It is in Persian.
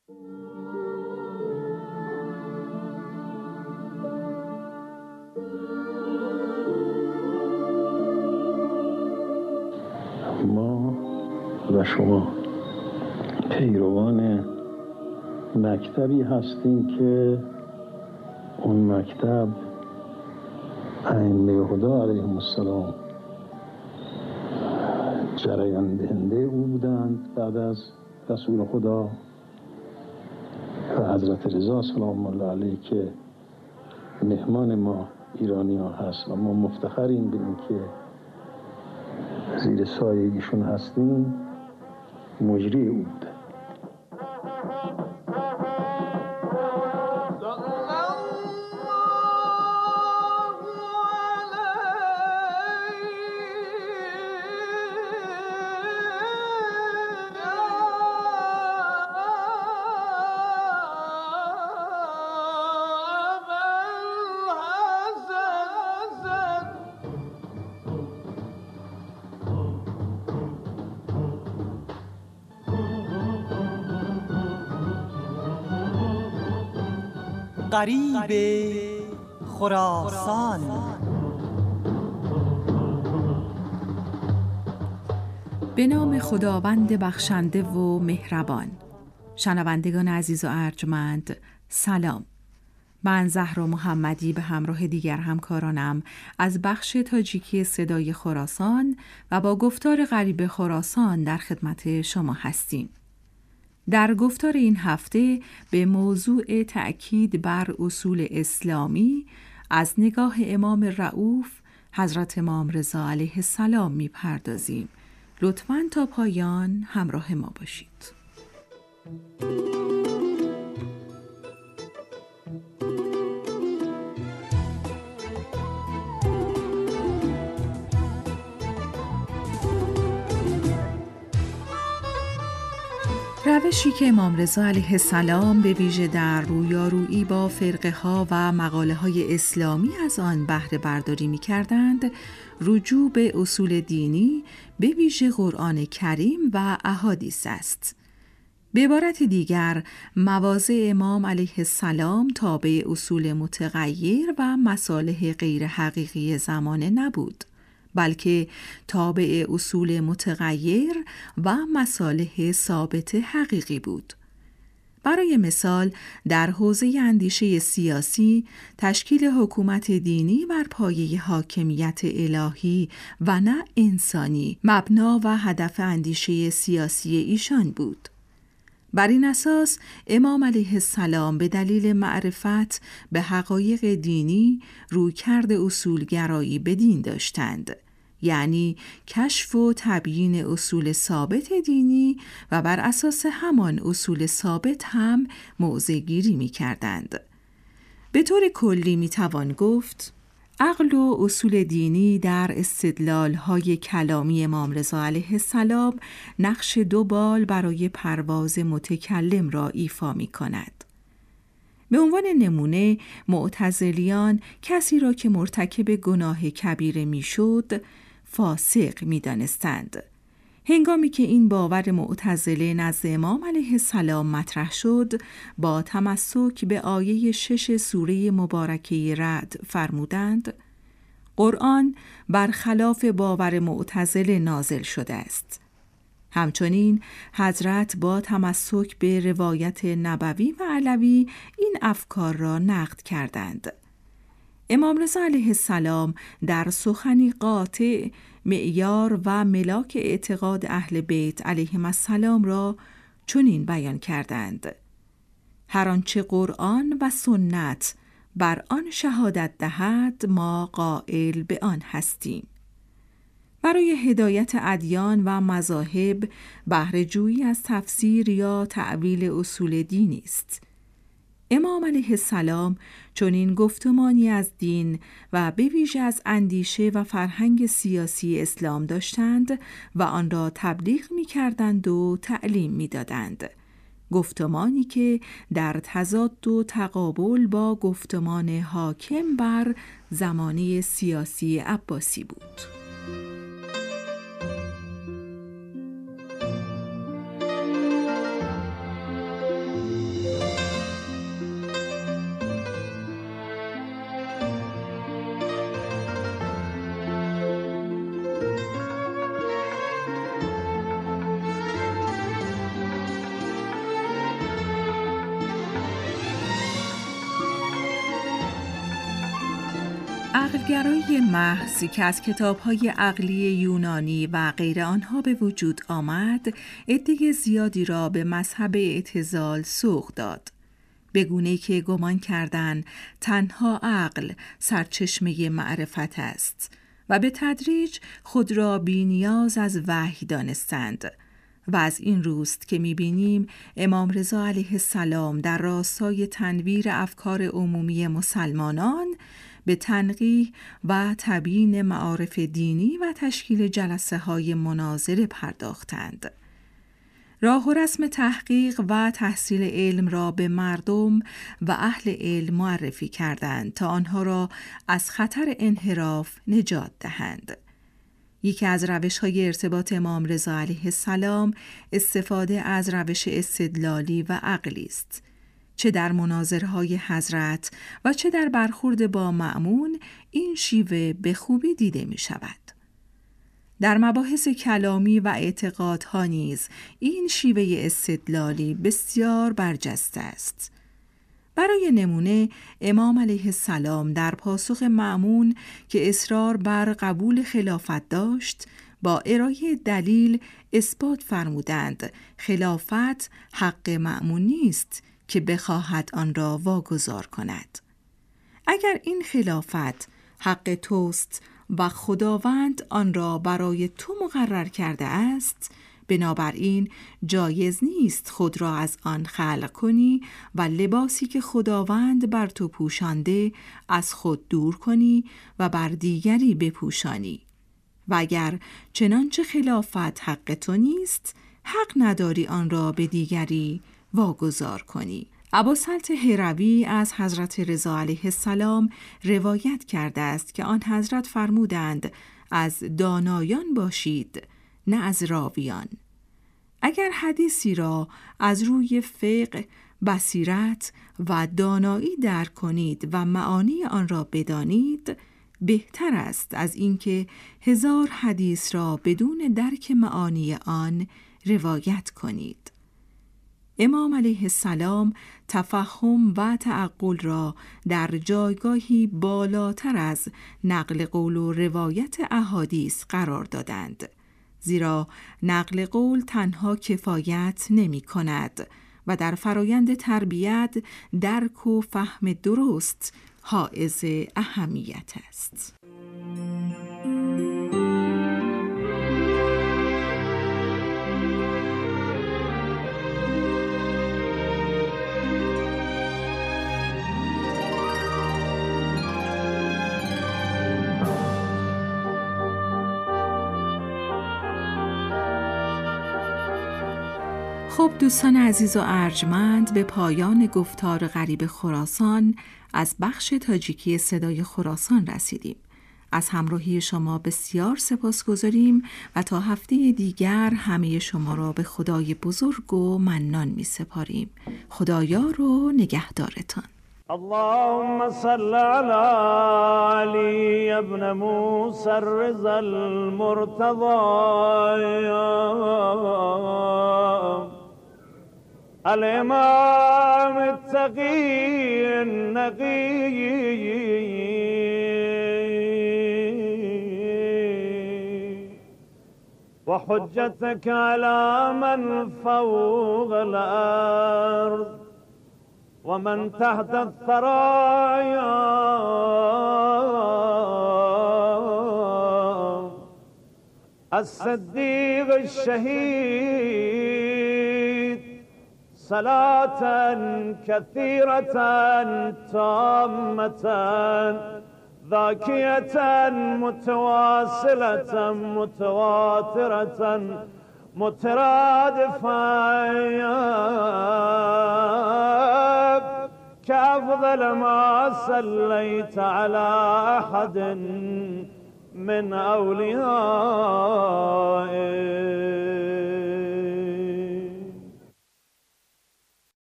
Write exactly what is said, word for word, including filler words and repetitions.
ما و شما پیروان مکتبی هستیم که اون مکتب ائمه هدی علیهم السلام جریان دهنده او بودند بعد از رسول خدا و حضرت رضا سلام الله علیه که مهمان ما ایرانی ها هست و ما مفتخریم به این که زیر سایه ایشون هستیم. مجری او بوده. غریب خراسان. به نام خداوند بخشنده و مهربان. شنوندگان عزیز و ارجمند، سلام. من زهرا محمدی به همراه دیگر همکارانم از بخش تاجیکی صدای خراسان و با گفتار غریب خراسان در خدمت شما هستیم. در گفتار این هفته به موضوع تأکید بر اصول اسلامی از نگاه امام رؤوف حضرت امام رضا علیه السلام می پردازیم. لطفاً تا پایان همراه ما باشید. روشی که امام رضا علیه السلام به ویژه در رویارویی با فرقه ها و مقاله های اسلامی از آن بهره برداری می کردند، رجوع به اصول دینی به ویژه قرآن کریم و احادیث است. به عبارت دیگر، مواضع امام علیه السلام تابع اصول متغیر و مصالح غیر حقیقی زمانه نبود، بلکه تابع اصول متغیر و مصالح ثابت حقیقی بود. برای مثال، در حوزه اندیشه سیاسی، تشکیل حکومت دینی بر پایه حاکمیت الهی و نه انسانی مبنا و هدف اندیشه سیاسی ایشان بود. بر این اساس امام علیه السلام به دلیل معرفت به حقایق دینی رویکرد اصولگرایی به دین داشتند، یعنی کشف و تبیین اصول ثابت دینی و بر اساس همان اصول ثابت هم موضع گیری می کردند. به طور کلی می توان گفت عقل و اصول دینی در استدلال‌های کلامی امام رضا علیه السلام نقش دو بال برای پرواز متکلم را ایفا می کند. به عنوان نمونه، معتزلیان کسی را که مرتکب گناه کبیره می شد فاسق می دانستند. هنگامی که این باور معتزله نزد امام علیه السلام مطرح شد، با تمسک به آیه شش سوره مبارکه رعد فرمودند: قرآن برخلاف باور معتزله نازل شده است. همچنین حضرت با تمسک به روایت نبوی و علوی این افکار را نقد کردند. امام رضا علیه السلام در سخنی قاطع معیار و ملاک اعتقاد اهل بیت علیهم السلام را چنین بیان کردند: هر آنچه قرآن و سنت بر آن شهادت دهد ما قائل به آن هستیم. برای هدایت ادیان و مذاهب بهره جویی از تفسیر یا تأویل اصول دینی است. امام علیه السلام چنین گفتمانی از دین و به ویژه از اندیشه و فرهنگ سیاسی اسلام داشتند و آن را تبلیغ می کردند و تعلیم می دادند. گفتمانی که در تضاد و تقابل با گفتمان حاکم بر زمانه سیاسی عباسی بود. عقلگرایی محض که از کتاب‌های عقلی یونانی و غیر آنها به وجود آمد، عده زیادی را به مذهب اعتزال سوق داد، به گونه‌ای که گمان کردند تنها عقل سرچشمه معرفت است و به تدریج خود را بی‌نیاز از وحی دانستند. و از این روست که می‌بینیم امام رضا علیه السلام در راستای تنویر افکار عمومی مسلمانان به تنقیح و تبیین معارف دینی و تشکیل جلسه‌های مناظره پرداختند. راه و رسم تحقیق و تحصیل علم را به مردم و اهل علم معرفی کردند تا آنها را از خطر انحراف نجات دهند. یکی از روش‌های ارتباط امام رضا علیه السلام استفاده از روش استدلالی و عقلی است، چه در مناظره‌های حضرت و چه در برخورد با مأمون این شیوه به خوبی دیده می شود. در مباحث کلامی و اعتقادها نیز این شیوه استدلالی بسیار برجسته است. برای نمونه امام علیه السلام در پاسخ مأمون که اصرار بر قبول خلافت داشت با ارائه دلیل اثبات فرمودند خلافت حق مأمون نیست که بخواهد آن را واگذار کند. اگر این خلافت حق توست و خداوند آن را برای تو مقرر کرده است، بنابراین جایز نیست خود را از آن خلع کنی و لباسی که خداوند بر تو پوشانده از خود دور کنی و بر دیگری بپوشانی. و اگر چنانچه خلافت حق تو نیست، حق نداری آن را به دیگری واگذار کنی. ابوسلط هروی از حضرت رضا علیه السلام روایت کرده است که آن حضرت فرمودند از دانایان باشید نه از راویان. اگر حدیثی را از روی فقه، بصیرت و دانایی درک کنید و معانی آن را بدانید، بهتر است از اینکه هزار حدیث را بدون درک معانی آن روایت کنید. امام علیه السلام تفهم و تعقل را در جایگاهی بالاتر از نقل قول و روایت احادیث قرار دادند، زیرا نقل قول تنها کفایت نمی کند و در فرایند تربیت درک و فهم درست حائز اهمیت است. خب دوستان عزیز و ارجمند، به پایان گفتار غریب خراسان از بخش تاجیکی صدای خراسان رسیدیم. از همراهی شما بسیار سپاسگزاریم و تا هفته دیگر همه شما را به خدای بزرگ و منان می سپاریم. خدایار و نگهدارتان. اللهم صل على علي ابن موسى الرضا المرتضى الإمام التقي النقي وحجتك على من فوق الأرض ومن تحت الثرايا الصديق الشهيد صلاة كثيرة تامة ذاكية متواصلة متواترة مترادفة كأفضل ما صليت على أحد من أوليائك